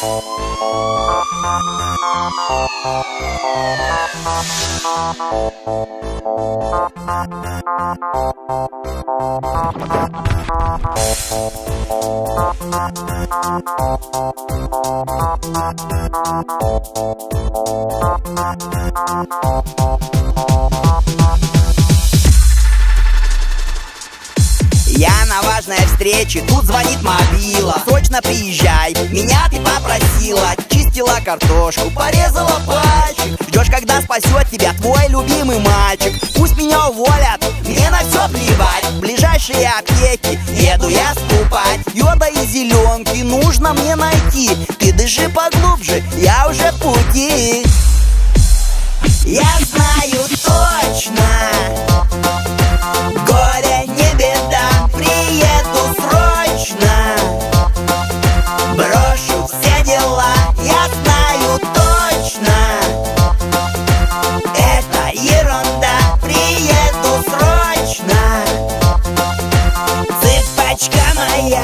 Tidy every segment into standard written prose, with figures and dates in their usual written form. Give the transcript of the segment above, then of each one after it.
Я на важной встрече, тут звонит мобила. Срочно приезжай, меня ты попросила. Чистила картошку, порезала пальчик. Ждешь, когда спасет тебя твой любимый мальчик. Пусть меня уволят, мне на все плевать. В ближайшие аптеки еду я скупать. Йода и зеленки нужно мне найти. Ты дыши поглубже, я уже в пути. Я знаю точно, горе не беда, приеду срочно. Брошу все дела, я знаю точно. Это ерунда, приеду срочно. Цыпочка моя.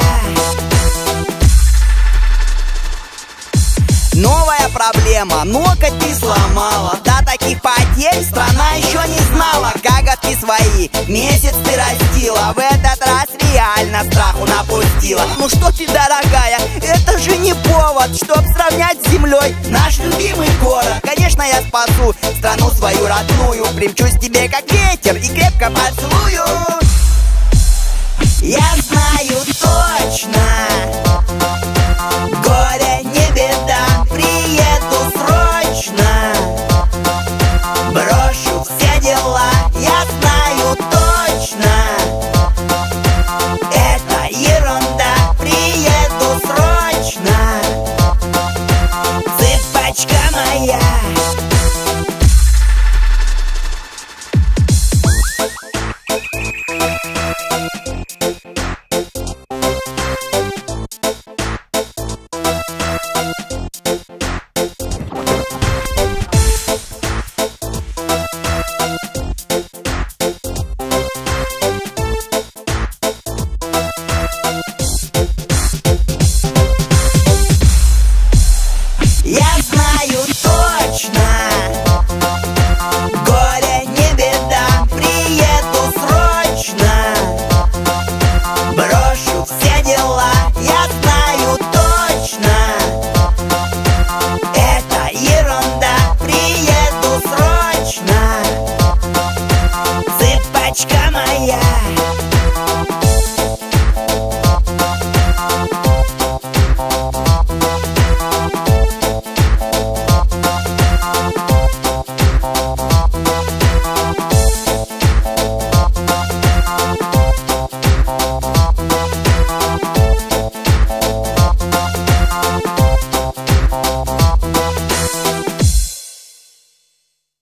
Новая проблема, ноготь ты сломала. До таких потерь страна еще не знала. Коготки свои месяц ты растила. В этот раз реально страху напустила. Ну что ты, дорогая, это же не повод, чтоб сравнять с землей наш любимый город. Конечно, я спасу страну свою родную. Примчусь к тебе как ветер и крепко поцелую. Я знаю точно,